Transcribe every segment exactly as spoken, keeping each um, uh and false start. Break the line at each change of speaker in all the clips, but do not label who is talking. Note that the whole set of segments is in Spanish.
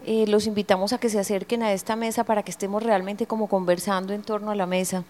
eh, los invitamos a que se acerquen a esta mesa para que estemos realmente como conversando en torno a la mesa.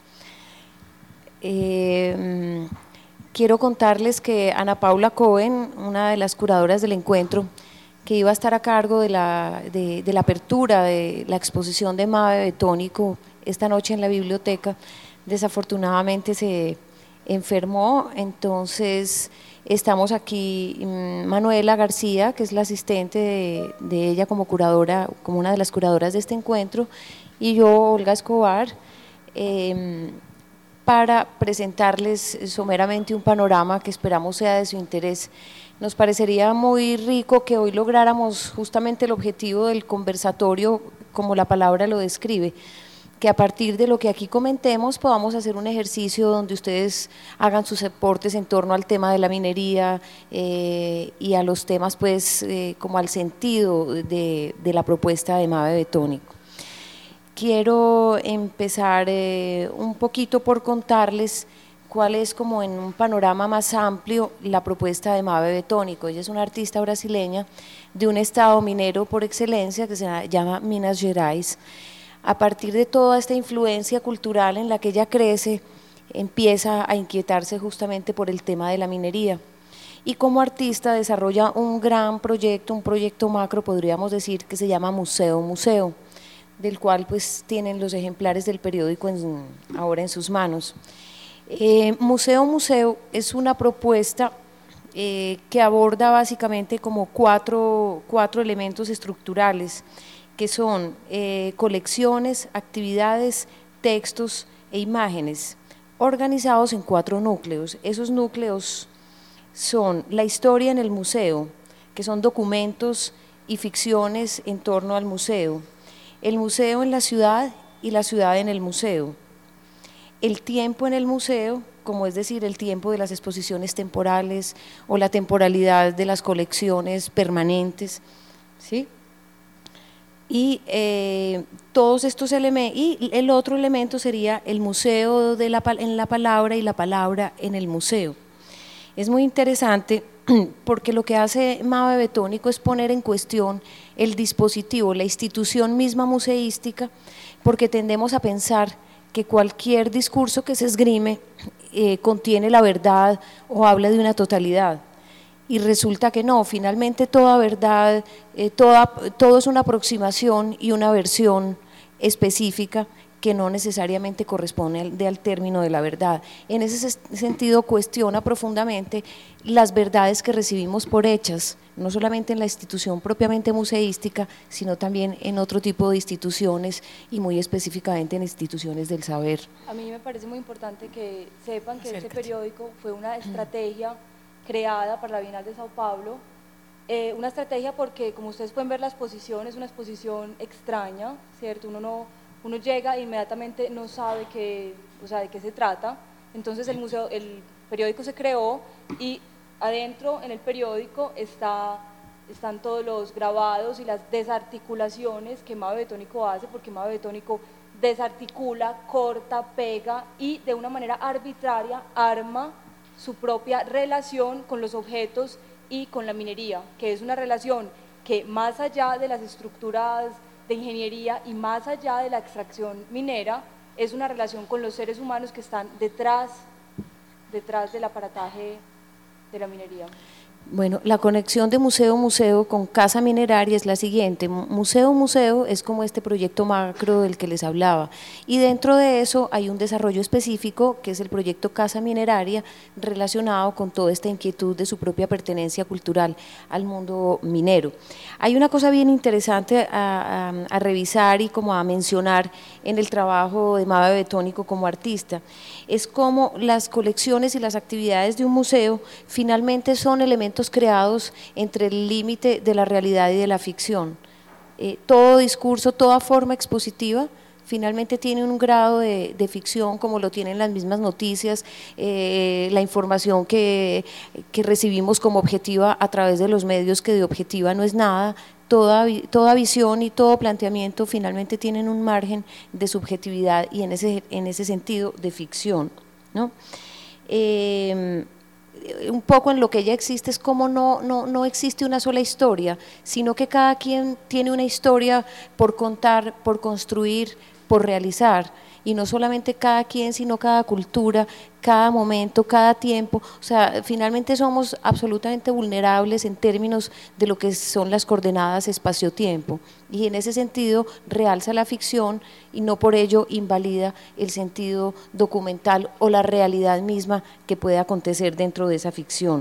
Eh, quiero contarles que Ana Paula Cohen, una de las curadoras del encuentro, que iba a estar a cargo de la, de, de la apertura de la exposición de Mabe Betónico esta noche en la biblioteca, desafortunadamente se enfermó. Entonces estamos aquí Manuela García, que es la asistente de, de ella como curadora, como una de las curadoras de este encuentro, y yo, Olga Escobar, eh, para presentarles someramente un panorama que esperamos sea de su interés. Nos parecería muy rico que hoy lográramos justamente el objetivo del conversatorio, como la palabra lo describe, que a partir de lo que aquí comentemos podamos hacer un ejercicio donde ustedes hagan sus aportes en torno al tema de la minería eh, y a los temas, pues, eh, como al sentido de, de la propuesta de Mabe Betónico. Quiero empezar eh, un poquito por contarles cuál es, como en un panorama más amplio, la propuesta de Mabe Betónico. Ella es una artista brasileña de un estado minero por excelencia que se llama Minas Gerais. A partir de toda esta influencia cultural en la que ella crece, empieza a inquietarse justamente por el tema de la minería. Y como artista desarrolla un gran proyecto, un proyecto macro, podríamos decir, que se llama Museo Museo, del cual pues tienen los ejemplares del periódico en, ahora en sus manos. Eh, Museo Museo es una propuesta eh, que aborda básicamente como cuatro, cuatro elementos estructurales, que son eh, colecciones, actividades, textos e imágenes, organizados en cuatro núcleos. Esos núcleos son la historia en el museo, que son documentos y ficciones en torno al museo, el museo en la ciudad y la ciudad en el museo, el tiempo en el museo, como es decir, el tiempo de las exposiciones temporales o la temporalidad de las colecciones permanentes, ¿sí? Y eh, todos estos elementos, y el otro elemento sería el museo de la, en la palabra y la palabra en el museo. Es muy interesante porque lo que hace Mabe Betónico es poner en cuestión el dispositivo, la institución misma museística, porque tendemos a pensar que cualquier discurso que se esgrime eh, contiene la verdad o habla de una totalidad. Y resulta que no, finalmente toda verdad, eh, toda, todo es una aproximación y una versión específica que no necesariamente corresponde al, de, al término de la verdad. En ese sentido cuestiona profundamente las verdades que recibimos por hechas, no solamente en la institución propiamente museística, sino también en otro tipo de instituciones y muy específicamente en instituciones del saber.
A mí me parece muy importante que sepan que este periódico fue una estrategia creada para la Bienal de Sao Paulo, eh, una estrategia porque, como ustedes pueden ver, la exposición es una exposición extraña, ¿cierto? Uno no uno llega e inmediatamente no sabe qué, o sea, de qué se trata. Entonces el museo, el periódico se creó y adentro en el periódico está, están todos los grabados y las desarticulaciones que Mabe Betónico hace, porque Mabe Betónico desarticula, corta, pega y de una manera arbitraria arma su propia relación con los objetos y con la minería, que es una relación que más allá de las estructuras de ingeniería y más allá de la extracción minera, es una relación con los seres humanos que están detrás, detrás del aparataje de la minería.
Bueno, la conexión de museo-museo con casa mineraria es la siguiente. Museo-museo es como este proyecto macro del que les hablaba, y dentro de eso hay un desarrollo específico que es el proyecto casa mineraria, relacionado con toda esta inquietud de su propia pertenencia cultural al mundo minero. Hay una cosa bien interesante a, a, a revisar y como a mencionar en el trabajo de Mabe Betónico como artista, es cómo las colecciones y las actividades de un museo finalmente son elementos creados entre el límite de la realidad y de la ficción. Eh, todo discurso, toda forma expositiva finalmente tiene un grado de, de ficción, como lo tienen las mismas noticias, eh, la información que, que recibimos como objetiva a través de los medios, que de objetiva no es nada. Toda, toda visión y todo planteamiento finalmente tienen un margen de subjetividad y en ese, en ese sentido de ficción, ¿no? Eh, un poco en lo que ella existe es como no, no, no existe una sola historia, sino que cada quien tiene una historia por contar, por construir, por realizar, y no solamente cada quien, sino cada cultura, cada momento, cada tiempo. O sea, finalmente somos absolutamente vulnerables en términos de lo que son las coordenadas espacio-tiempo, y en ese sentido realza la ficción y no por ello invalida el sentido documental o la realidad misma que puede acontecer dentro de esa ficción.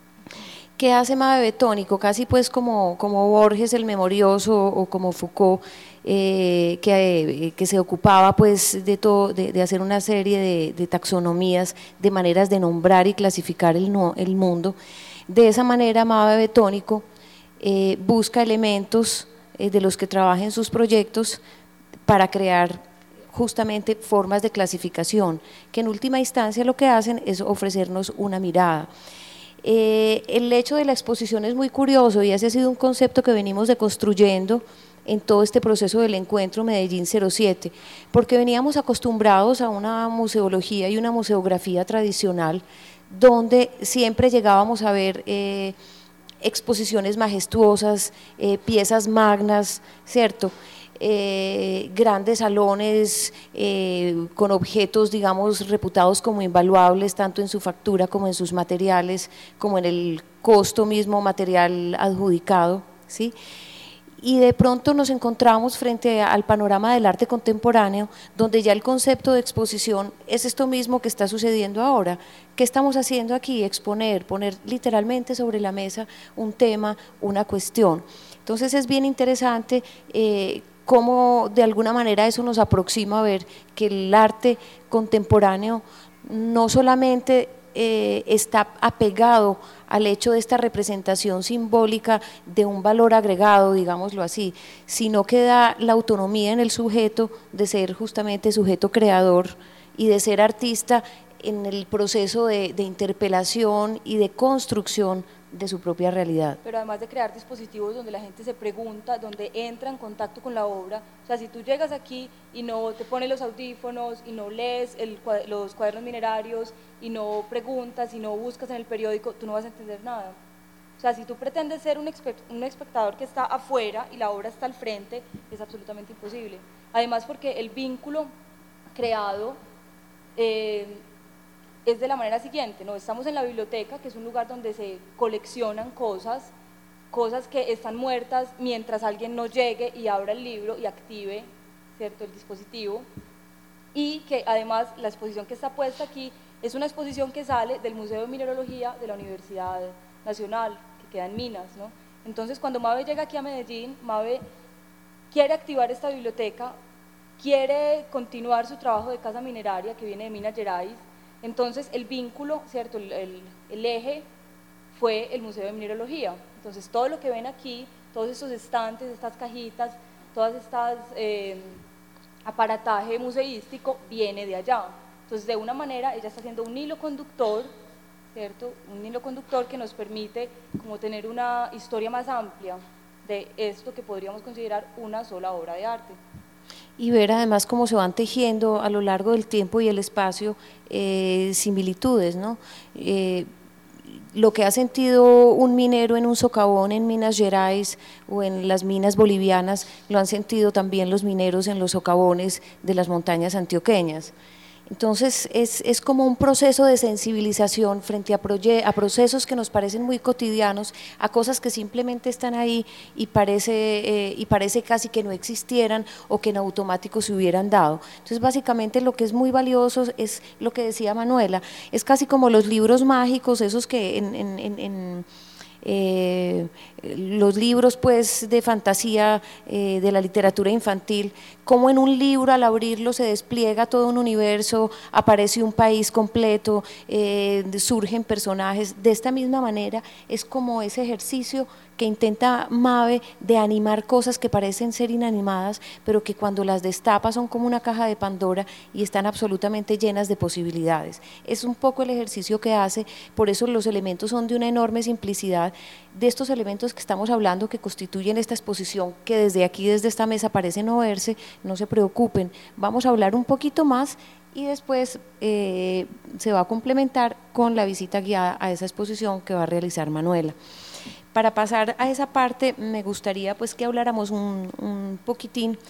¿Qué hace Mabe Betónico? Casi pues como, como Borges el Memorioso o como Foucault, eh, que, eh, que se ocupaba pues de, todo, de, de hacer una serie de, de taxonomías, de maneras de nombrar y clasificar el, no, el mundo. De esa manera Mabe Betónico eh, busca elementos eh, de los que trabaja en sus proyectos para crear justamente formas de clasificación, que en última instancia lo que hacen es ofrecernos una mirada. Eh, el hecho de la exposición es muy curioso y ese ha sido un concepto que venimos deconstruyendo en todo este proceso del encuentro Medellín cero siete, porque veníamos acostumbrados a una museología y una museografía tradicional donde siempre llegábamos a ver eh, exposiciones majestuosas, eh, piezas magnas, ¿cierto?, Eh, grandes salones eh, con objetos, digamos, reputados como invaluables, tanto en su factura como en sus materiales, como en el costo mismo material adjudicado, ¿sí? Y de pronto nos encontramos frente al panorama del arte contemporáneo, donde ya el concepto de exposición es esto mismo que está sucediendo ahora. ¿Qué estamos haciendo aquí? Exponer, poner literalmente sobre la mesa un tema, una cuestión. Entonces es bien interesante eh, cómo de alguna manera eso nos aproxima a ver que el arte contemporáneo no solamente eh, está apegado al hecho de esta representación simbólica de un valor agregado, digámoslo así, sino que da la autonomía en el sujeto de ser justamente sujeto creador y de ser artista en el proceso de, de interpelación y de construcción de su propia realidad.
Pero además de crear dispositivos donde la gente se pregunta, donde entra en contacto con la obra, o sea, si tú llegas aquí y no te pones los audífonos y no lees el, los cuadernos minerarios y no preguntas y no buscas en el periódico, tú no vas a entender nada. O sea, si tú pretendes ser un, un espectador que está afuera y la obra está al frente, es absolutamente imposible. Además porque el vínculo creado eh, es de la manera siguiente, ¿no? Estamos en la biblioteca, que es un lugar donde se coleccionan cosas, cosas que están muertas mientras alguien no llegue y abra el libro y active, ¿cierto?, el dispositivo, y que además la exposición que está puesta aquí es una exposición que sale del Museo de Mineralogía de la Universidad Nacional, que queda en Minas, ¿no? Entonces, cuando Mabe llega aquí a Medellín, Mabe quiere activar esta biblioteca, quiere continuar su trabajo de casa mineraria que viene de Minas Gerais. Entonces el vínculo, ¿cierto?, el, el, el eje fue el Museo de Mineralogía. Entonces todo lo que ven aquí, todos estos estantes, estas cajitas, todas estas eh, aparataje museístico viene de allá. Entonces de una manera ella está haciendo un hilo conductor, ¿cierto?, un hilo conductor que nos permite como tener una historia más amplia de esto que podríamos considerar una sola obra de arte.
Y ver además cómo se van tejiendo a lo largo del tiempo y el espacio eh, similitudes, ¿no? Eh, lo que ha sentido un minero en un socavón en Minas Gerais o en las minas bolivianas, lo han sentido también los mineros en los socavones de las montañas antioqueñas. Entonces es, es como un proceso de sensibilización frente a, a procesos que nos parecen muy cotidianos, a cosas que simplemente están ahí y parece, eh, y parece casi que no existieran o que en automático se hubieran dado. Entonces básicamente lo que es muy valioso es lo que decía Manuela, es casi como los libros mágicos, esos que en, en, en, en Eh, los libros pues de fantasía eh, de la literatura infantil, como en un libro al abrirlo se despliega todo un universo, aparece un país completo, eh, surgen personajes. De esta misma manera es como ese ejercicio que intenta Mabe de animar cosas que parecen ser inanimadas, pero que cuando las destapa son como una caja de Pandora y están absolutamente llenas de posibilidades. Es un poco el ejercicio que hace, por eso los elementos son de una enorme simplicidad, de estos elementos que estamos hablando que constituyen esta exposición, que desde aquí, desde esta mesa parece no verse, no se preocupen, vamos a hablar un poquito más y después eh, se va a complementar con la visita guiada a esa exposición que va a realizar Manuela. Para pasar a esa parte, me gustaría pues que habláramos un, un poquitín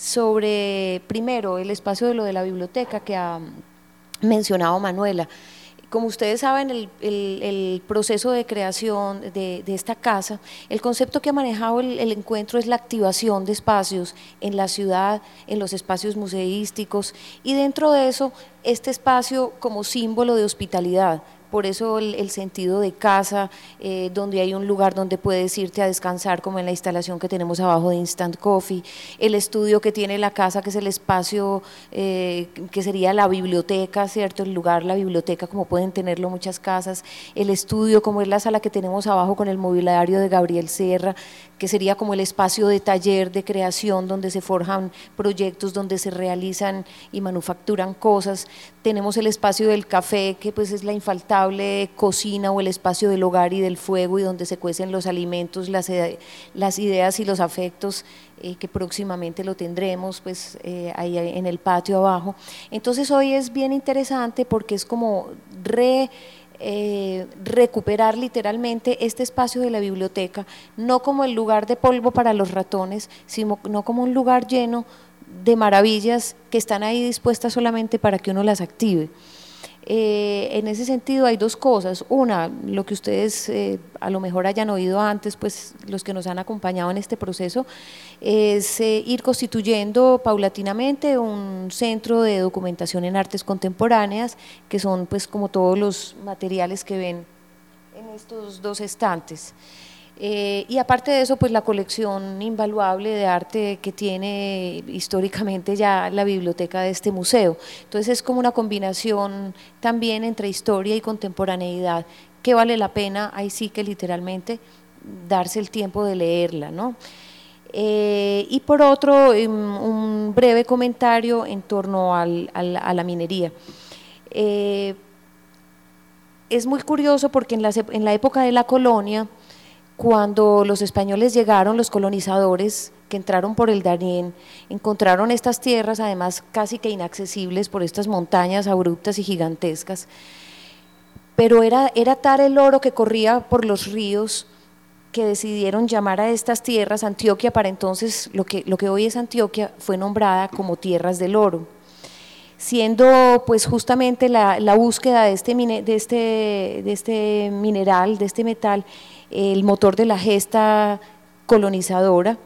sobre, primero, el espacio de lo de la biblioteca que ha mencionado Manuela. Como ustedes saben, el, el, el proceso de creación de, de esta casa, el concepto que ha manejado el, el encuentro es la activación de espacios en la ciudad, en los espacios museísticos, y dentro de eso, este espacio como símbolo de hospitalidad. Por eso el, el sentido de casa, eh, donde hay un lugar donde puedes irte a descansar, como en la instalación que tenemos abajo de Instant Coffee, el estudio que tiene la casa, que es el espacio eh, que sería la biblioteca, ¿cierto? El lugar, la biblioteca, como pueden tenerlo muchas casas, el estudio, como es la sala que tenemos abajo con el mobiliario de Gabriel Serra, que sería como el espacio de taller, de creación, donde se forjan proyectos, donde se realizan y manufacturan cosas. Tenemos el espacio del café, que pues es la infaltable cocina o el espacio del hogar y del fuego, y donde se cuecen los alimentos, las, las ideas y los afectos, eh, que próximamente lo tendremos pues eh, ahí en el patio abajo. Entonces hoy es bien interesante porque es como re... Eh, recuperar literalmente este espacio de la biblioteca, no como el lugar de polvo para los ratones, sino no como un lugar lleno de maravillas que están ahí dispuestas solamente para que uno las active. Eh, en ese sentido hay dos cosas, una, lo que ustedes eh, a lo mejor hayan oído antes, pues los que nos han acompañado en este proceso, es eh, ir constituyendo paulatinamente un centro de documentación en artes contemporáneas, que son pues como todos los materiales que ven en estos dos estantes. Eh, y aparte de eso, pues la colección invaluable de arte que tiene históricamente ya la biblioteca de este museo. Entonces es como una combinación también entre historia y contemporaneidad, que vale la pena, ahí sí que literalmente, darse el tiempo de leerla, ¿no? Eh, y por otro, un breve comentario en torno al, al, a la minería. Eh, es muy curioso porque en la, en la época de la colonia, cuando los españoles llegaron, los colonizadores que entraron por el Darién, encontraron estas tierras además casi que inaccesibles por estas montañas abruptas y gigantescas, pero era, era tal el oro que corría por los ríos que decidieron llamar a estas tierras, Antioquia para entonces, lo que, lo que hoy es Antioquia, fue nombrada como Tierras del Oro, siendo pues justamente la, la búsqueda de este, de, este, de este mineral, de este metal, el motor de la gesta colonizadora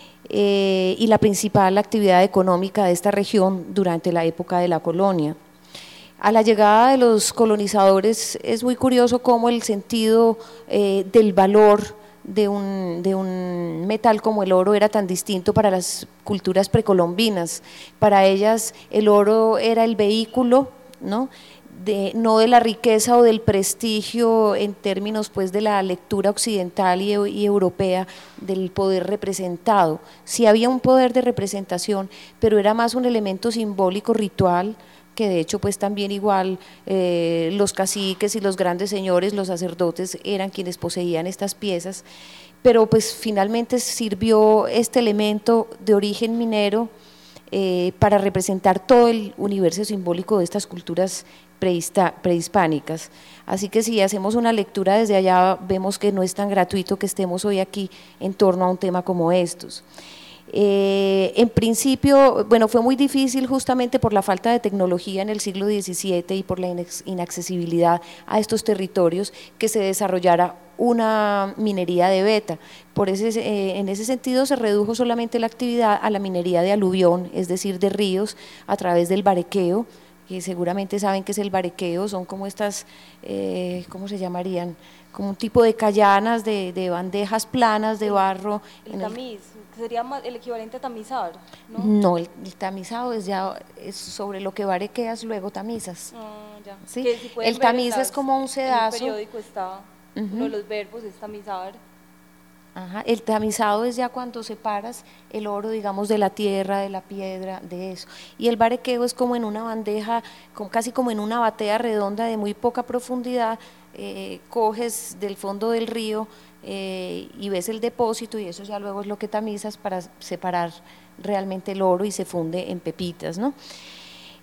eh, y la principal actividad económica de esta región durante la época de la colonia. A la llegada de los colonizadores es muy curioso cómo el sentido eh, del valor de un, de un metal como el oro era tan distinto para las culturas precolombinas. Para ellas el oro era el vehículo, ¿no? De, no de la riqueza o del prestigio en términos pues de la lectura occidental y, y europea del poder representado. Sí había un poder de representación, pero era más un elemento simbólico ritual, que de hecho pues también igual eh, los caciques y los grandes señores, los sacerdotes eran quienes poseían estas piezas, pero pues finalmente sirvió este elemento de origen minero eh, para representar todo el universo simbólico de estas culturas prehispánicas. Así que si hacemos una lectura desde allá, vemos que no es tan gratuito que estemos hoy aquí en torno a un tema como estos. Eh, en principio, bueno, fue muy difícil justamente por la falta de tecnología en el siglo diecisiete y por la inaccesibilidad a estos territorios que se desarrollara una minería de beta. Por ese, eh, en ese sentido se redujo solamente la actividad a la minería de aluvión, es decir, de ríos a través del barequeo, que seguramente saben que es el barequeo, son como estas, eh, ¿cómo se llamarían? Como un tipo de callanas, de, de bandejas planas de barro.
El tamiz, el, sería más el equivalente a tamizar, ¿no?
No, el, el tamizado es ya es sobre lo que barequeas, luego tamizas.
Ah, ya.
¿Sí?
Si
el tamiz es como un sedazo.
En el periódico está, uh -huh. Uno de los verbos es tamizar.
Ajá, el tamizado es ya cuando separas el oro, digamos, de la tierra, de la piedra, de eso. Y el barequeo es como en una bandeja, como, casi como en una batea redonda de muy poca profundidad, eh, coges del fondo del río eh, y ves el depósito y eso ya luego es lo que tamizas para separar realmente el oro y se funde en pepitas, ¿no?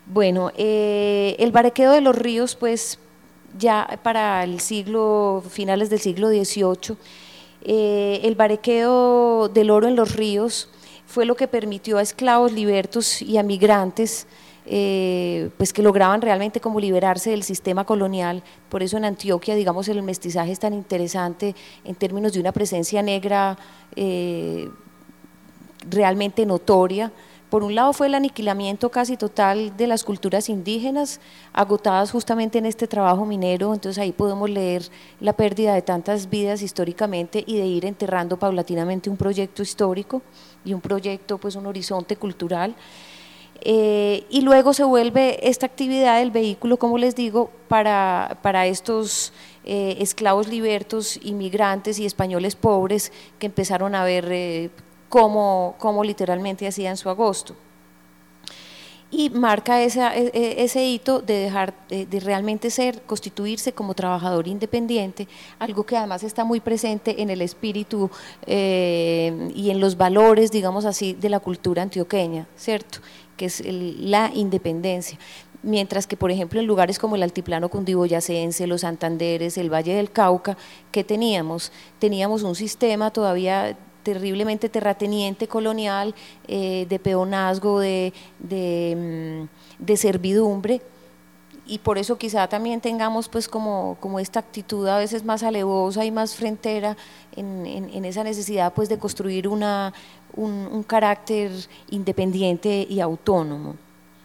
Bueno, eh, el Barequeo de los ríos, pues ya para el siglo, finales del siglo dieciocho, eh, el barequeo del oro en los ríos fue lo que permitió a esclavos libertos y a migrantes eh, pues que lograban realmente como liberarse del sistema colonial. Por eso en Antioquia, digamos, el mestizaje es tan interesante en términos de una presencia negra eh, realmente notoria. Por un lado fue el aniquilamiento casi total de las culturas indígenas, agotadas justamente en este trabajo minero, entonces ahí podemos leer la pérdida de tantas vidas históricamente y de ir enterrando paulatinamente un proyecto histórico y un proyecto, pues un horizonte cultural. Eh, y luego se vuelve esta actividad el vehículo, como les digo, para, para estos eh, esclavos libertos, inmigrantes y españoles pobres que empezaron a ver eh, Cómo, cómo literalmente hacían su agosto. Y marca esa, ese hito de dejar de, de realmente ser, constituirse como trabajador independiente, algo que además está muy presente en el espíritu eh, y en los valores, digamos así, de la cultura antioqueña, ¿cierto? Que es el, la independencia. Mientras que, por ejemplo, en lugares como el Altiplano Cundiboyacense, los Santanderes, el Valle del Cauca, ¿qué teníamos? Teníamos un sistema todavía terriblemente terrateniente colonial, eh, de peonazgo, de, de, de servidumbre, y por eso quizá también tengamos pues como, como esta actitud a veces más alevosa y más frentera en, en, en esa necesidad pues de construir una, un, un carácter independiente y autónomo.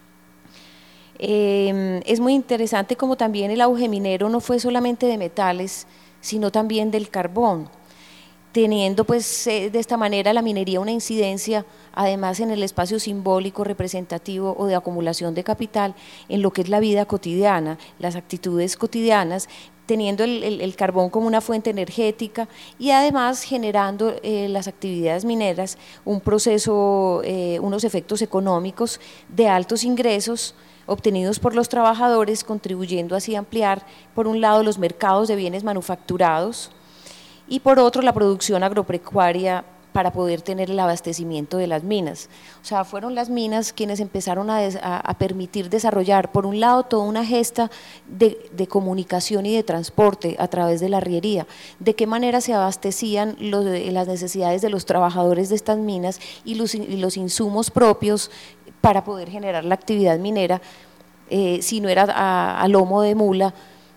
Eh, es muy interesante como también el auge minero no fue solamente de metales, sino también del carbón, teniendo pues eh, de esta manera la minería una incidencia además en el espacio simbólico, representativo o de acumulación de capital en lo que es la vida cotidiana, las actitudes cotidianas, teniendo el, el, el carbón como una fuente energética y además generando eh, las actividades mineras un proceso, eh, unos efectos económicos de altos ingresos obtenidos por los trabajadores, contribuyendo así a ampliar por un lado los mercados de bienes manufacturados, y por otro la producción agropecuaria para poder tener el abastecimiento de las minas. O sea, fueron las minas quienes empezaron a, des, a, a permitir desarrollar, por un lado, toda una gesta de, de comunicación y de transporte a través de la arriería, de qué manera se abastecían los, las necesidades de los trabajadores de estas minas y los, y los insumos propios para poder generar la actividad minera, eh, si no era a, a lomo de mula,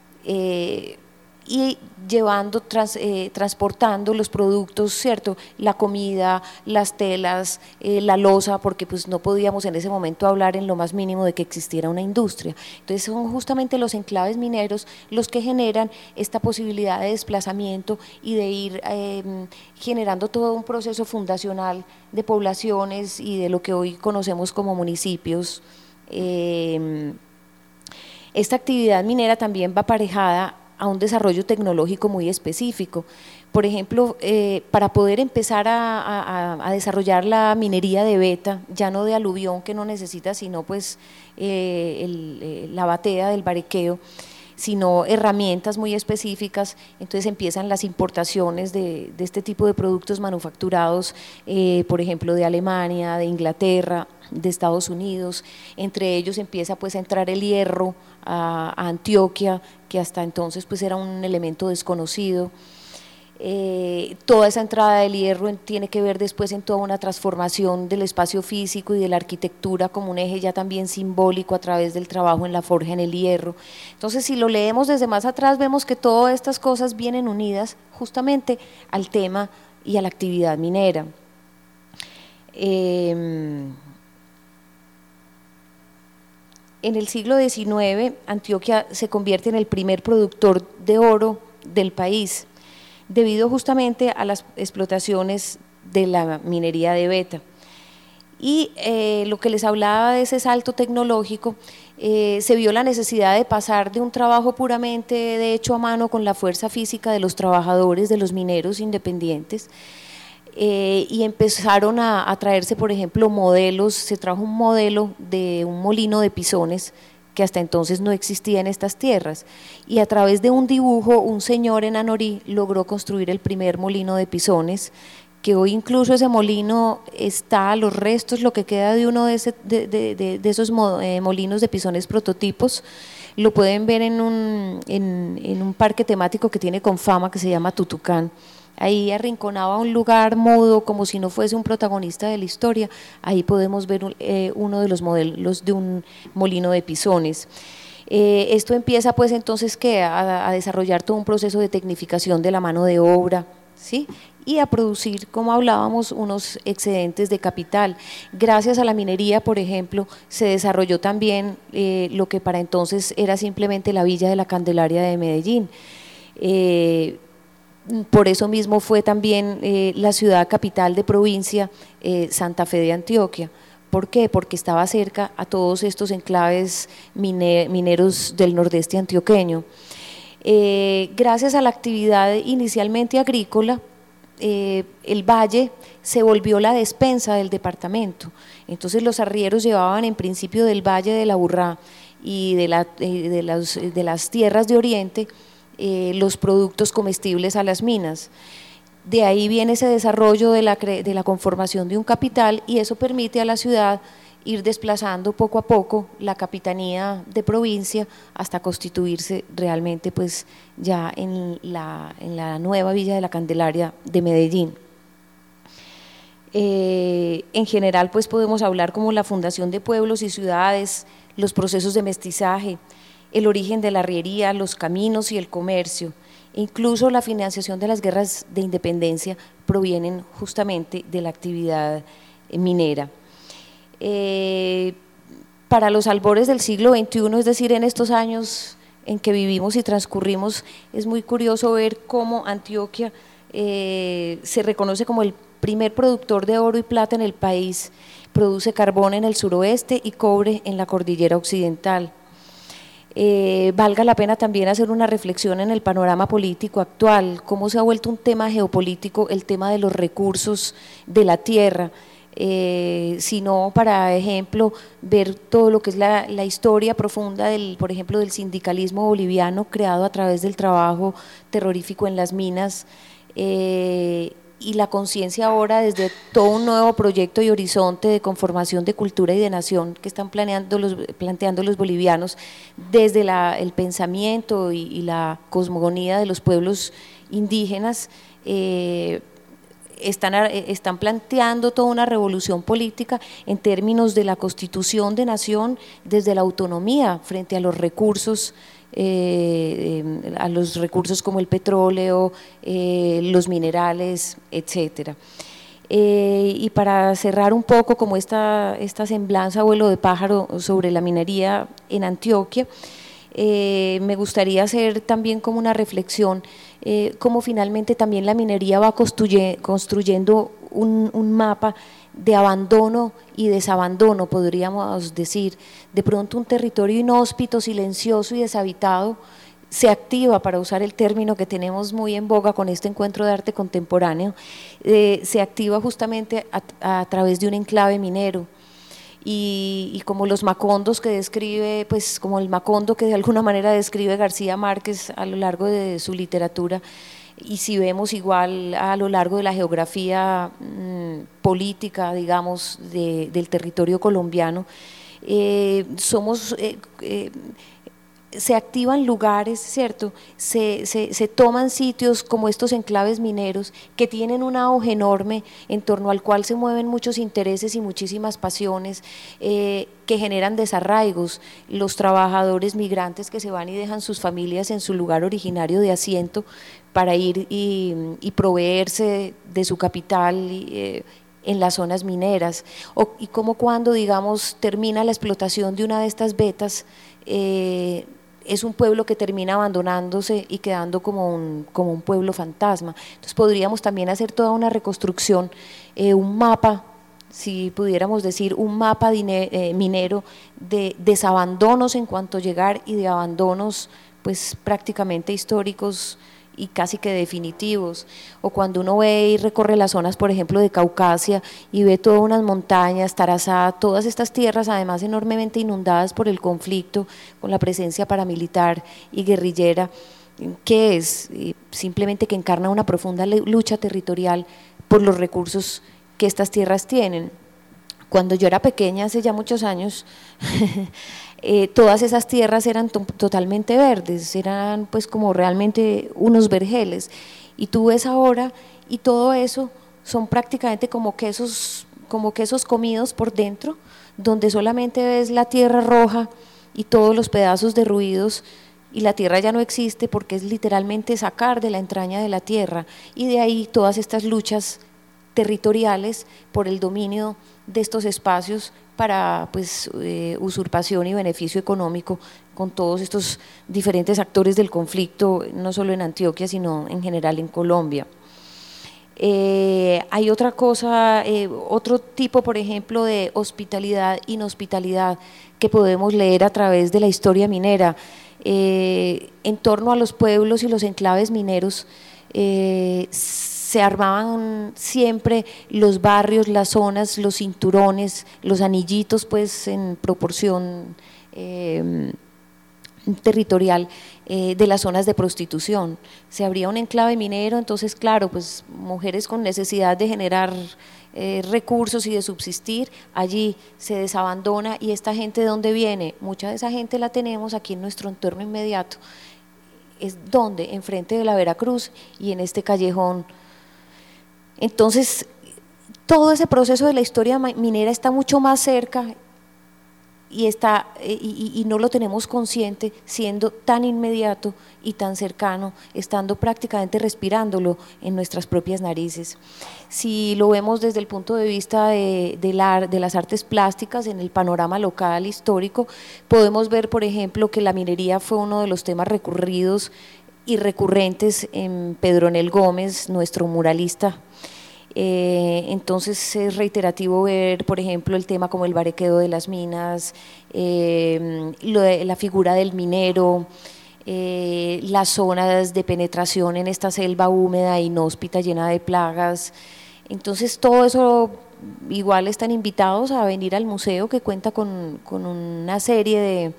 eh, y llevando, trans, eh, transportando los productos, ¿cierto? La comida, las telas, eh, la loza, porque pues no podíamos en ese momento hablar en lo más mínimo de que existiera una industria. Entonces son justamente los enclaves mineros los que generan esta posibilidad de desplazamiento y de ir eh, generando todo un proceso fundacional de poblaciones y de lo que hoy conocemos como municipios. Eh, esta actividad minera también va aparejada a un desarrollo tecnológico muy específico. Por ejemplo, eh, para poder empezar a, a, a desarrollar la minería de veta, ya no de aluvión que no necesita, sino pues eh, el, eh, la batea del barequeo, sino herramientas muy específicas, entonces empiezan las importaciones de, de este tipo de productos manufacturados, eh, por ejemplo de Alemania, de Inglaterra, de Estados Unidos. Entre ellos empieza pues a entrar el hierro a, a Antioquia, que hasta entonces pues era un elemento desconocido. Eh, toda esa entrada del hierro tiene que ver después en toda una transformación del espacio físico y de la arquitectura como un eje ya también simbólico a través del trabajo en la forja en el hierro. Entonces, si lo leemos desde más atrás, vemos que todas estas cosas vienen unidas justamente al tema y a la actividad minera. Eh, en el siglo diecinueve, Antioquia se convierte en el primer productor de oro del país, debido justamente a las explotaciones de la minería de veta. Y eh, lo que les hablaba de ese salto tecnológico, eh, se vio la necesidad de pasar de un trabajo puramente de hecho a mano con la fuerza física de los trabajadores, de los mineros independientes, eh, y empezaron a, a traerse, por ejemplo, modelos, se trajo un modelo de un molino de pisones que hasta entonces no existía en estas tierras, y a través de un dibujo un señor en Anorí logró construir el primer molino de pisones que hoy incluso ese molino está, los restos, lo que queda de uno de, ese, de, de, de, de esos mo, eh, molinos de pisones prototipos, lo pueden ver en un, en, en un parque temático que tiene Confama, que se llama Tutucán. Ahí arrinconado a un lugar mudo, como si no fuese un protagonista de la historia, ahí podemos ver un, eh, uno de los modelos de un molino de pisones. Eh, esto empieza pues entonces ¿qué? A, a desarrollar todo un proceso de tecnificación de la mano de obra, ¿sí? Y a producir, como hablábamos, unos excedentes de capital. Gracias a la minería, por ejemplo, se desarrolló también eh, lo que para entonces era simplemente la Villa de la Candelaria de Medellín. Eh, por eso mismo fue también eh, la ciudad capital de provincia, eh, Santa Fe de Antioquia. ¿Por qué? Porque estaba cerca a todos estos enclaves mine, mineros del nordeste antioqueño. Eh, gracias a la actividad inicialmente agrícola, eh, el valle se volvió la despensa del departamento. Entonces los arrieros llevaban en principio del valle de la Burrá y de, la, eh, de, las, de las tierras de oriente eh, los productos comestibles a las minas. De ahí viene ese desarrollo de la, de la conformación de un capital y eso permite a la ciudad ir desplazando poco a poco la capitanía de provincia hasta constituirse realmente pues ya en la, en la nueva Villa de la Candelaria de Medellín. Eh, en general pues podemos hablar como la fundación de pueblos y ciudades, los procesos de mestizaje, el origen de la arriería, los caminos y el comercio. Incluso la financiación de las guerras de independencia provienen justamente de la actividad minera. Eh, para los albores del siglo veintiuno, es decir, en estos años en que vivimos y transcurrimos, es muy curioso ver cómo Antioquia eh, se reconoce como el primer productor de oro y plata en el país, produce carbón en el suroeste y cobre en la cordillera occidental. Eh, valga la pena también hacer una reflexión en el panorama político actual, cómo se ha vuelto un tema geopolítico el tema de los recursos de la tierra, eh, sino para ejemplo ver todo lo que es la, la historia profunda del, por ejemplo, del sindicalismo boliviano creado a través del trabajo terrorífico en las minas, eh, y la conciencia ahora desde todo un nuevo proyecto y horizonte de conformación de cultura y de nación que están planeando los, planteando los bolivianos desde la, el pensamiento y, y la cosmogonía de los pueblos indígenas, eh, están, están planteando toda una revolución política en términos de la constitución de nación desde la autonomía frente a los recursos Eh, eh, a los recursos como el petróleo, eh, los minerales, etcétera. Eh, y para cerrar un poco como esta, esta semblanza, vuelo de pájaro sobre la minería en Antioquia, eh, me gustaría hacer también como una reflexión, eh, cómo finalmente también la minería va construye, construyendo un, un mapa de abandono y desabandono, podríamos decir. De pronto un territorio inhóspito, silencioso y deshabitado se activa, para usar el término que tenemos muy en boga con este encuentro de arte contemporáneo, eh, se activa justamente a, a través de un enclave minero. Y, y como los macondos que describe, pues como el macondo que de alguna manera describe García Márquez a lo largo de su literatura, y si vemos igual a lo largo de la geografía mmm, política, digamos, de, del territorio colombiano, eh, somos… Eh, eh, se activan lugares, ¿cierto? Se, se, se toman sitios como estos enclaves mineros que tienen un auge enorme en torno al cual se mueven muchos intereses y muchísimas pasiones, eh, que generan desarraigos. Los trabajadores migrantes que se van y dejan sus familias en su lugar originario de asiento para ir y, y proveerse de su capital eh, en las zonas mineras, o, y como cuando, digamos, termina la explotación de una de estas vetas, eh, es un pueblo que termina abandonándose y quedando como un, como un pueblo fantasma. Entonces podríamos también hacer toda una reconstrucción, eh, un mapa, si pudiéramos decir, un mapa dine, eh, minero de desabandonos en cuanto a llegar y de abandonos pues prácticamente históricos y casi que definitivos. O cuando uno ve y recorre las zonas, por ejemplo, de Caucasia y ve todas unas montañas, Tarazá, todas estas tierras además enormemente inundadas por el conflicto, con la presencia paramilitar y guerrillera, que es simplemente que encarna una profunda lucha territorial por los recursos que estas tierras tienen. Cuando yo era pequeña, hace ya muchos años, eh, todas esas tierras eran to totalmente verdes, eran pues como realmente unos vergeles, y tú ves ahora y todo eso son prácticamente como quesos, como quesos comidos por dentro, donde solamente ves la tierra roja y todos los pedazos derruidos, y la tierra ya no existe porque es literalmente sacar de la entraña de la tierra, y de ahí todas estas luchas territoriales por el dominio de estos espacios para pues eh, usurpación y beneficio económico con todos estos diferentes actores del conflicto, no solo en Antioquia sino en general en Colombia. Eh, hay otra cosa, eh, otro tipo por ejemplo de hospitalidad, inhospitalidad que podemos leer a través de la historia minera, eh, en torno a los pueblos y los enclaves mineros. eh, se armaban siempre los barrios, las zonas, los cinturones, los anillitos pues en proporción eh, territorial eh, de las zonas de prostitución. Se abría un enclave minero, entonces claro, pues mujeres con necesidad de generar eh, recursos y de subsistir, allí se desabandona. Y esta gente, ¿de dónde viene? Mucha de esa gente la tenemos aquí en nuestro entorno inmediato. ¿Es dónde? Enfrente de la Veracruz y en este callejón. Entonces, todo ese proceso de la historia minera está mucho más cerca y, está, y, y no lo tenemos consciente, siendo tan inmediato y tan cercano, estando prácticamente respirándolo en nuestras propias narices. Si lo vemos desde el punto de vista de, de, la, de las artes plásticas, en el panorama local histórico, podemos ver, por ejemplo, que la minería fue uno de los temas recurridos y recurrentes en Pedronel Gómez, nuestro muralista. Eh, entonces es reiterativo ver, por ejemplo, el tema como el barequeo de las minas, eh, lo de, la figura del minero, eh, las zonas de penetración en esta selva húmeda e inhóspita llena de plagas. Entonces todo eso, igual están invitados a venir al museo, que cuenta con, con una serie de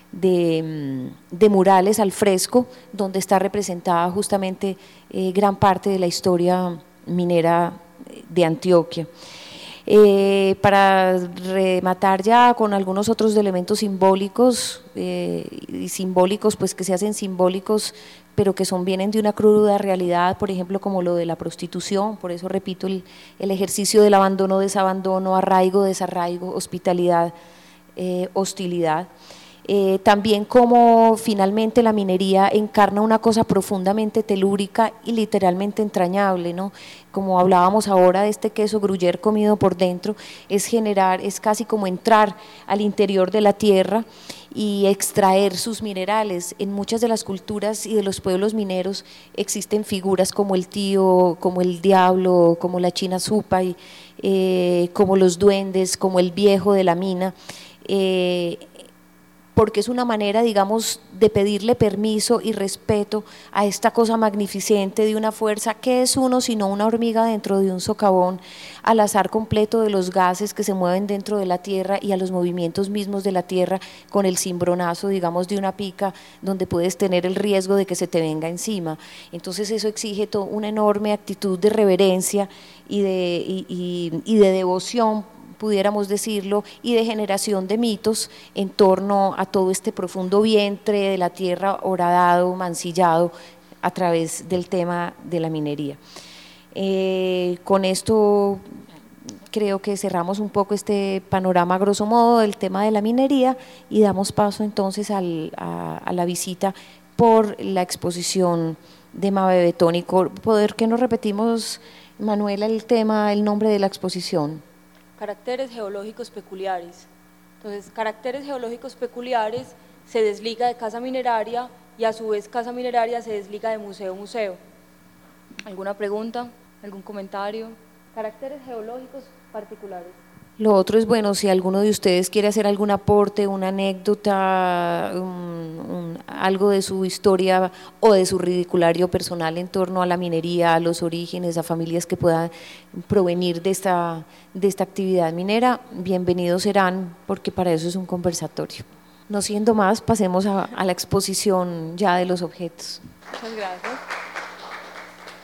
De, de murales al fresco, donde está representada justamente eh, gran parte de la historia minera de Antioquia. Eh, para rematar ya con algunos otros elementos simbólicos, eh, y simbólicos pues que se hacen simbólicos, pero que son, vienen de una cruda realidad, por ejemplo como lo de la prostitución. Por eso repito el, el ejercicio del abandono, desabandono, arraigo, desarraigo, hospitalidad, eh, hostilidad. Eh, también como finalmente la minería encarna una cosa profundamente telúrica y literalmente entrañable, ¿no? Como hablábamos ahora de este queso gruyère comido por dentro, es generar, es casi como entrar al interior de la tierra y extraer sus minerales. En muchas de las culturas y de los pueblos mineros existen figuras como el tío, como el diablo, como la china supa, y, eh, como los duendes, como el viejo de la mina, eh, porque es una manera, digamos, de pedirle permiso y respeto a esta cosa magnificente de una fuerza que es uno sino una hormiga dentro de un socavón, al azar completo de los gases que se mueven dentro de la tierra y a los movimientos mismos de la tierra, con el cimbronazo, digamos, de una pica donde puedes tener el riesgo de que se te venga encima. Entonces eso exige una enorme actitud de reverencia y de, y, y, y de devoción, pudiéramos decirlo, y de generación de mitos en torno a todo este profundo vientre de la tierra horadado, mancillado a través del tema de la minería. Eh, con esto creo que cerramos un poco este panorama grosso modo del tema de la minería y damos paso entonces al, a, a la visita por la exposición de Mabe Betónico. ¿Por qué nos repetimos, Manuela, el tema, el nombre de la exposición?
Caracteres geológicos peculiares. Entonces, caracteres geológicos peculiares se desliga de casa mineraria y a su vez casa mineraria se desliga de museo-museo. ¿Alguna pregunta? ¿Algún comentario? Caracteres geológicos particulares.
Lo otro es, bueno, si alguno de ustedes quiere hacer algún aporte, una anécdota, un, un, algo de su historia o de su ridiculario personal en torno a la minería, a los orígenes, a familias que puedan provenir de esta, de esta actividad minera, bienvenidos serán, porque para eso es un conversatorio. No siendo más, pasemos a, a la exposición ya de los objetos.
Muchas gracias.